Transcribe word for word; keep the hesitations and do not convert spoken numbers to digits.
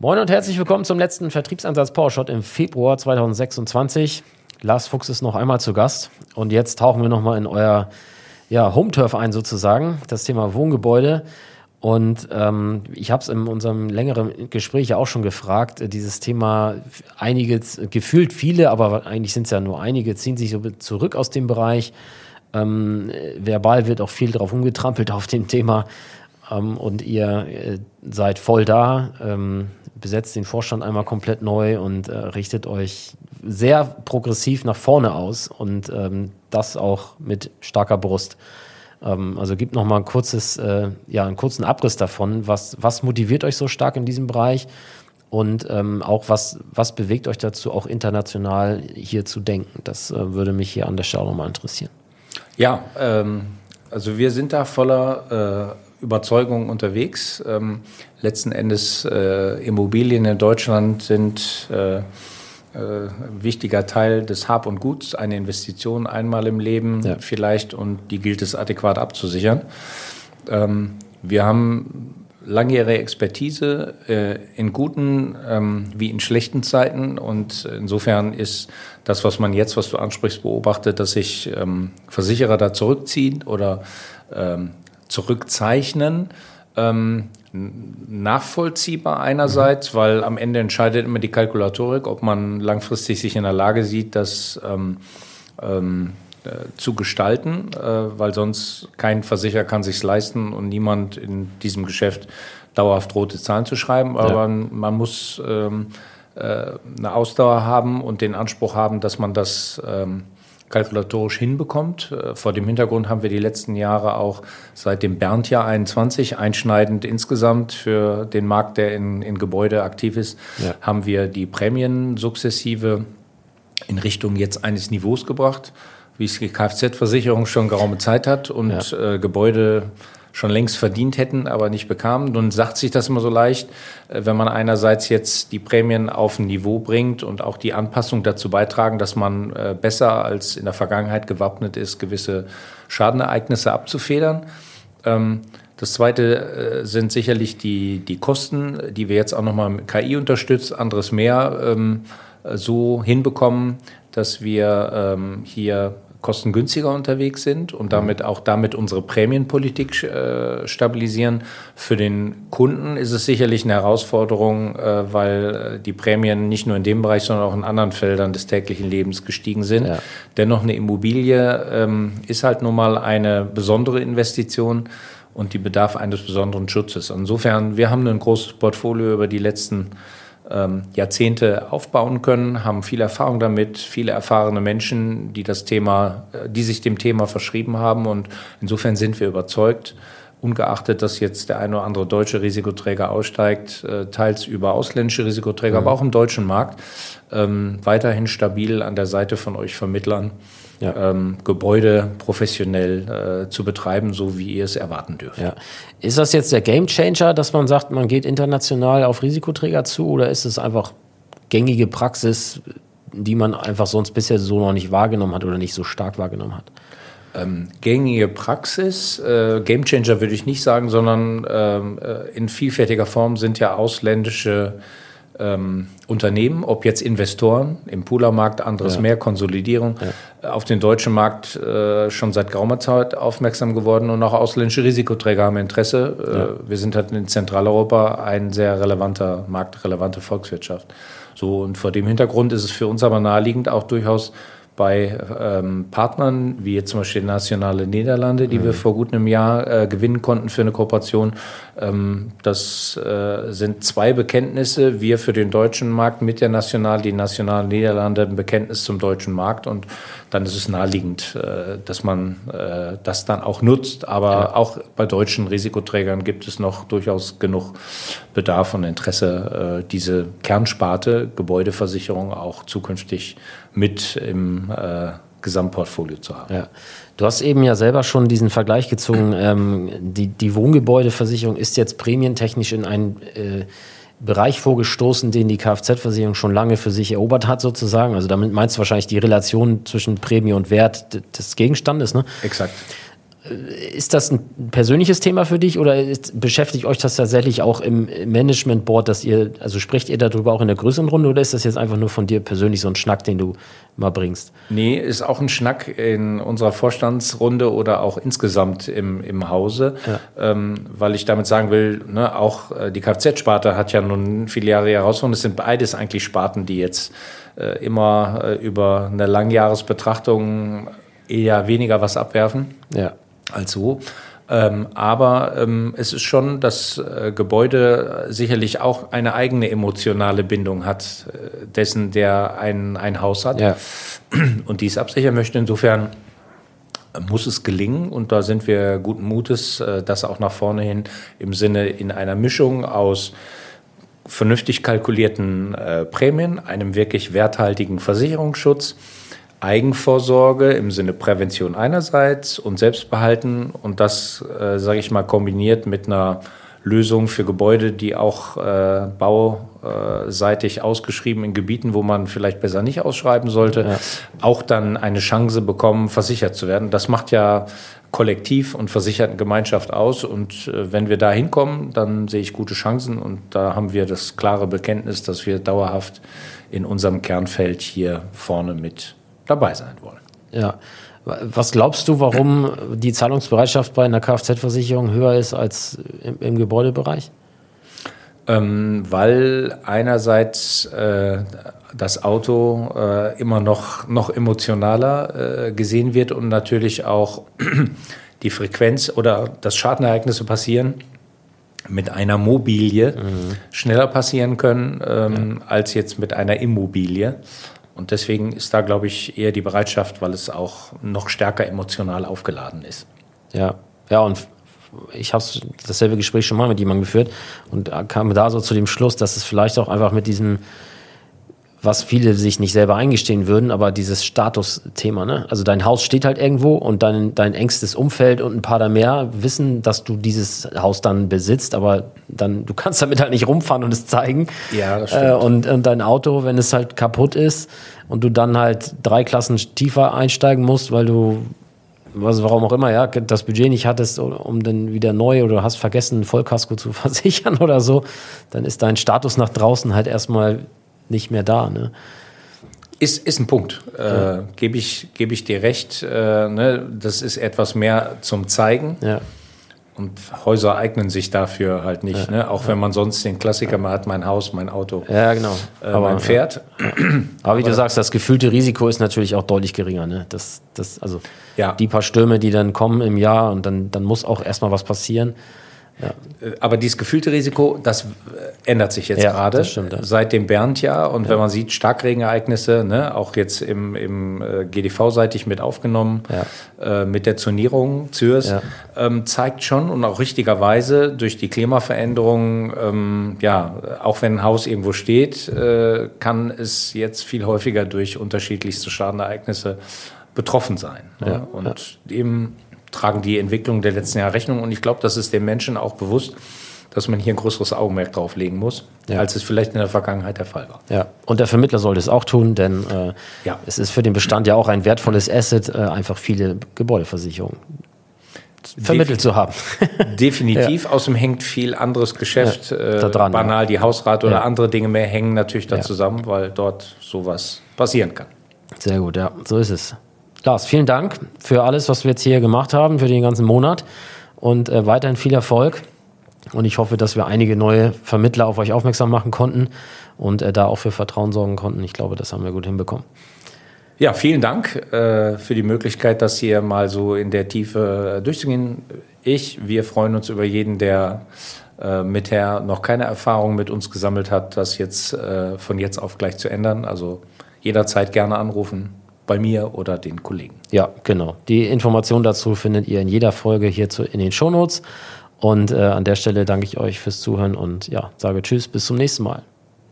Moin und herzlich willkommen zum letzten Vertriebsansatz PowerShot im Februar zweitausendsechsundzwanzig. Lars Fuchs ist noch einmal zu Gast und jetzt tauchen wir nochmal in euer ja, Home-Turf ein sozusagen, das Thema Wohngebäude. Und ähm, ich habe es in unserem längeren Gespräch ja auch schon gefragt, dieses Thema, einige, gefühlt viele, aber eigentlich sind es ja nur einige, ziehen sich so zurück aus dem Bereich. Ähm, verbal wird auch viel drauf umgetrampelt auf dem Thema. Ähm, und ihr äh, seid voll da, ähm, besetzt den Vorstand einmal komplett neu und äh, richtet euch sehr progressiv nach vorne aus und ähm, das auch mit starker Brust. Ähm, also gibt noch mal ein kurzes, äh, ja, einen kurzen Abriss davon, was, was motiviert euch so stark in diesem Bereich und ähm, auch was, was bewegt euch dazu, auch international hier zu denken. Das äh, würde mich hier an der Stelle nochmal interessieren. Ja, ähm, also wir sind da voller äh, Überzeugung unterwegs. Ähm, letzten Endes äh, Immobilien in Deutschland sind äh, äh, ein wichtiger Teil des Hab und Guts, eine Investition einmal im Leben ja. vielleicht und die gilt es adäquat abzusichern. Ähm, wir haben langjährige Expertise äh, in guten ähm, wie in schlechten Zeiten und insofern ist das, was man jetzt, was du ansprichst, beobachtet, dass sich ähm, Versicherer da zurückziehen oder ähm, zurückzeichnen, ähm, nachvollziehbar einerseits, mhm. weil am Ende entscheidet immer die Kalkulatorik, ob man langfristig sich in der Lage sieht, das ähm, ähm, äh, zu gestalten, äh, weil sonst kein Versicherer kann sich's leisten und niemand in diesem Geschäft dauerhaft rote Zahlen zu schreiben, aber ja. man, man muss ähm, äh, eine Ausdauer haben und den Anspruch haben, dass man das ähm, kalkulatorisch hinbekommt. Vor dem Hintergrund haben wir die letzten Jahre auch seit dem Bernd-Jahr einundzwanzig einschneidend insgesamt für den Markt, der in, in Gebäude aktiv ist, ja. haben wir die Prämien sukzessive in Richtung jetzt eines Niveaus gebracht, wie es die Kfz-Versicherung schon geraume Zeit hat und ja. äh, Gebäude schon längst verdient hätten, aber nicht bekamen. Nun sagt sich das immer so leicht, wenn man einerseits jetzt die Prämien auf ein Niveau bringt und auch die Anpassung dazu beitragen, dass man besser als in der Vergangenheit gewappnet ist, gewisse Schadenereignisse abzufedern. Das Zweite sind sicherlich die, die Kosten, die wir jetzt auch nochmal mit K I unterstützt, anderes mehr so hinbekommen, dass wir hier kostengünstiger unterwegs sind und damit auch damit unsere Prämienpolitik äh, stabilisieren. Für den Kunden ist es sicherlich eine Herausforderung, äh, weil die Prämien nicht nur in dem Bereich, sondern auch in anderen Feldern des täglichen Lebens gestiegen sind. Ja. Dennoch eine Immobilie ähm, ist halt nun mal eine besondere Investition und die bedarf eines besonderen Schutzes. Insofern, wir haben ein großes Portfolio über die letzten Ähm, Jahrzehnte aufbauen können, haben viel Erfahrung damit, viele erfahrene Menschen, die das Thema, die sich dem Thema verschrieben haben und insofern sind wir überzeugt, ungeachtet, dass jetzt der eine oder andere deutsche Risikoträger aussteigt, äh, teils über ausländische Risikoträger, mhm. aber auch im deutschen Markt, ähm, weiterhin stabil an der Seite von euch Vermittlern, ja. ähm, Gebäude professionell äh, zu betreiben, so wie ihr es erwarten dürft. Ja. Ist das jetzt der Gamechanger, dass man sagt, man geht international auf Risikoträger zu oder ist es einfach gängige Praxis, die man einfach sonst bisher so noch nicht wahrgenommen hat oder nicht so stark wahrgenommen hat? Ähm, gängige Praxis, äh, Gamechanger würde ich nicht sagen, sondern ähm, äh, in vielfältiger Form sind ja ausländische ähm, Unternehmen, ob jetzt Investoren im Poolermarkt, anderes ja. mehr, Konsolidierung, ja. auf den deutschen Markt äh, schon seit geraumer Zeit aufmerksam geworden und auch ausländische Risikoträger haben Interesse. Ja. Äh, wir sind halt in Zentraleuropa ein sehr relevanter Markt, relevante Volkswirtschaft. So, und vor dem Hintergrund ist es für uns aber naheliegend, auch durchaus bei ähm, Partnern, wie jetzt zum Beispiel die Nationale Niederlande, die mhm. wir vor gut einem Jahr äh, gewinnen konnten für eine Kooperation. Ähm, das äh, sind zwei Bekenntnisse. Wir für den deutschen Markt mit der National, die Nationale Niederlande ein Bekenntnis zum deutschen Markt. Und dann ist es naheliegend, äh, dass man äh, das dann auch nutzt. Aber ja. auch bei deutschen Risikoträgern gibt es noch durchaus genug Bedarf und Interesse, äh, diese Kernsparte Gebäudeversicherung auch zukünftig mit im äh, Gesamtportfolio zu haben. Ja. Du hast eben ja selber schon diesen Vergleich gezogen. Ähm, die, die Wohngebäudeversicherung ist jetzt prämientechnisch in einen äh, Bereich vorgestoßen, den die Kfz-Versicherung schon lange für sich erobert hat, sozusagen. Also damit meinst du wahrscheinlich die Relation zwischen Prämie und Wert des Gegenstandes, ne? Exakt. Ist das ein persönliches Thema für dich oder ist, beschäftigt euch das tatsächlich auch im Management Board, dass ihr, also sprecht ihr darüber auch in der größeren Runde oder ist das jetzt einfach nur von dir persönlich so ein Schnack, den du mal bringst? Nee, ist auch ein Schnack in unserer Vorstandsrunde oder auch insgesamt im, im Hause, ja. ähm, weil ich damit sagen will, ne, auch äh, die Kfz-Sparte hat ja nun viele Jahre Herausforderungen. Es sind beides eigentlich Sparten, die jetzt äh, immer äh, über eine Langjahresbetrachtung eher weniger was abwerfen. Ja. Als so. Ähm, aber ähm, es ist schon, dass äh, Gebäude sicherlich auch eine eigene emotionale Bindung hat, äh, dessen, der ein, ein Haus hat ja. und dies absichern möchte. Insofern muss es gelingen und da sind wir guten Mutes, äh, das auch nach vorne hin im Sinne in einer Mischung aus vernünftig kalkulierten äh, Prämien, einem wirklich werthaltigen Versicherungsschutz, Eigenvorsorge im Sinne Prävention einerseits und Selbstbehalten und das, äh, sage ich mal, kombiniert mit einer Lösung für Gebäude, die auch äh, bauseitig ausgeschrieben in Gebieten, wo man vielleicht besser nicht ausschreiben sollte, ja. auch dann eine Chance bekommen, versichert zu werden. Das macht ja Kollektiv und versicherten Gemeinschaft aus und äh, wenn wir da hinkommen, dann sehe ich gute Chancen und da haben wir das klare Bekenntnis, dass wir dauerhaft in unserem Kernfeld hier vorne mit dabei sein wollen. Ja. Was glaubst du, warum die Zahlungsbereitschaft bei einer Kfz-Versicherung höher ist als im, im Gebäudebereich? Ähm, weil einerseits äh, das Auto äh, immer noch, noch emotionaler äh, gesehen wird und natürlich auch die Frequenz oder das Schadenereignisse passieren mit einer Mobilie mhm. schneller passieren können ähm, ja. als jetzt mit einer Immobilie. Und deswegen ist da, glaube ich, eher die Bereitschaft, weil es auch noch stärker emotional aufgeladen ist. Ja, ja, und ich habe dasselbe Gespräch schon mal mit jemandem geführt und kam da so zu dem Schluss, dass es vielleicht auch einfach mit diesem, was viele sich nicht selber eingestehen würden, aber dieses Statusthema, ne? Also dein Haus steht halt irgendwo und dein, dein engstes Umfeld und ein paar da mehr wissen, dass du dieses Haus dann besitzt, aber dann, du kannst damit halt nicht rumfahren und es zeigen. Ja, das stimmt. Äh, und, und dein Auto, wenn es halt kaputt ist und du dann halt drei Klassen tiefer einsteigen musst, weil du, was, warum auch immer, ja, das Budget nicht hattest, um dann wieder neu oder hast vergessen, Vollkasko zu versichern oder so, dann ist dein Status nach draußen halt erstmal nicht mehr da, ne? Ist, ist ein Punkt. Ja. Äh, Gebe ich, geb ich dir recht. Äh, ne? Das ist etwas mehr zum Zeigen. Ja. Und Häuser eignen sich dafür halt nicht. Ja. Ne? Auch ja. wenn man sonst den Klassiker mal hat, mein Haus, mein Auto, ja, genau. äh, aber, mein Pferd. Ja. Aber wie du sagst, das gefühlte Risiko ist natürlich auch deutlich geringer. Ne? Das, das, also ja. die paar Stürme, die dann kommen im Jahr und dann, dann muss auch erstmal was passieren. Ja. Aber dieses gefühlte Risiko, das ändert sich jetzt ja, gerade ja. seit dem Bernd-Jahr. Und ja. wenn man sieht, Starkregenereignisse, ne, auch jetzt im, im äh, G D V-seitig mit aufgenommen, ja. äh, mit der Zonierung, Zürs, ja. ähm, zeigt schon und auch richtigerweise durch die Klimaveränderung, ähm, ja, auch wenn ein Haus irgendwo steht, äh, kann es jetzt viel häufiger durch unterschiedlichste Schadenereignisse betroffen sein. Ja. Ne? Und ja. eben tragen die Entwicklung der letzten Jahre Rechnung. Und ich glaube, das ist den Menschen auch bewusst, dass man hier ein größeres Augenmerk drauf legen muss, ja. als es vielleicht in der Vergangenheit der Fall war. Ja, und der Vermittler sollte es auch tun, denn äh, ja. es ist für den Bestand ja auch ein wertvolles Asset, äh, einfach viele Gebäudeversicherungen vermittelt Def- zu haben. Definitiv. Ja. Außerdem hängt viel anderes Geschäft, ja, äh, dran, banal ja. die Hausrat oder ja. andere Dinge mehr hängen natürlich da ja. zusammen, weil dort sowas passieren kann. Sehr gut, ja, so ist es. Lars, vielen Dank für alles, was wir jetzt hier gemacht haben, für den ganzen Monat und äh, weiterhin viel Erfolg. Und ich hoffe, dass wir einige neue Vermittler auf euch aufmerksam machen konnten und äh, da auch für Vertrauen sorgen konnten. Ich glaube, das haben wir gut hinbekommen. Ja, vielen Dank äh, für die Möglichkeit, das hier mal so in der Tiefe äh, durchzugehen. Ich, wir freuen uns über jeden, der äh, mither noch keine Erfahrung mit uns gesammelt hat, das jetzt äh, von jetzt auf gleich zu ändern. Also jederzeit gerne anrufen. Bei mir oder den Kollegen. Ja, genau. Die Information dazu findet ihr in jeder Folge hierzu in den Shownotes. Und äh, an der Stelle danke ich euch fürs Zuhören und ja, sage Tschüss, bis zum nächsten Mal.